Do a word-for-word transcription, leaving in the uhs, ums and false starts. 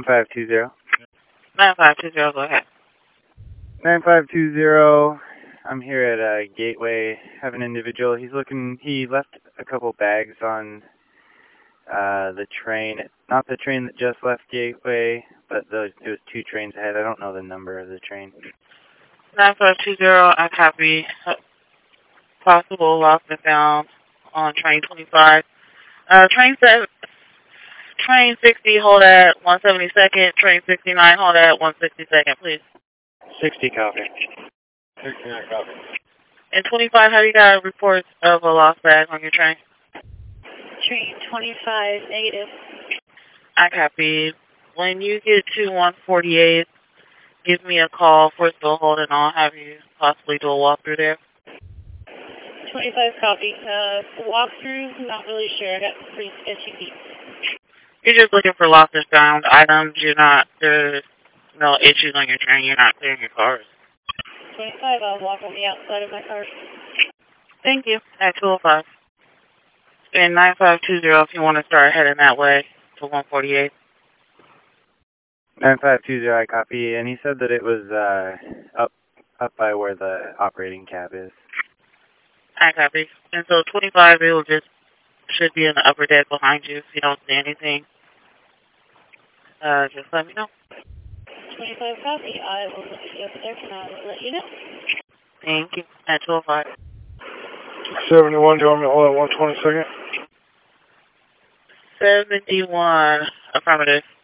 five two zero. nine five two zero, go ahead. nine five two zero. I'm here at uh, Gateway. Have an individual. He's looking. He left a couple bags on uh, the train. Not the train that just left Gateway, but those, it was two trains ahead. I don't know the number of the train. nine five two zero, I copy. Possible lost and found on train twenty-five. Uh, train seven, train sixty, hold at one seventy-second. Train sixty-nine, hold at one sixty-second, please. sixty copy. sixty-nine copy. And twenty-five, have you got reports of a lost bag on your train? Train twenty-five, negative. I copy. When you get to one forty-eight, give me a call for still holding on. Have you possibly do a walkthrough there? twenty-five copy. Uh, walkthrough, not really sure. I got pretty sketchy feet. You're just looking for lost and found items. You're not, there's no issues on your train. You're not clearing your cars. twenty-five, I'll walk on the outside of my car. Thank you. At two oh five. And nine five two zero if you want to start heading that way to one forty-eight. nine five two zero, I copy. And he said that it was uh, up, up by where the operating cab is. I copy. And so twenty-five, it will just, should be in the upper deck behind you if you don't see anything. Uh, just let me know. twenty-five copy. I will look at the upper deck and I will let you know. Thank you. At two oh five. seventy-one, do you want me to hold on one twenty-second? seventy-one, affirmative.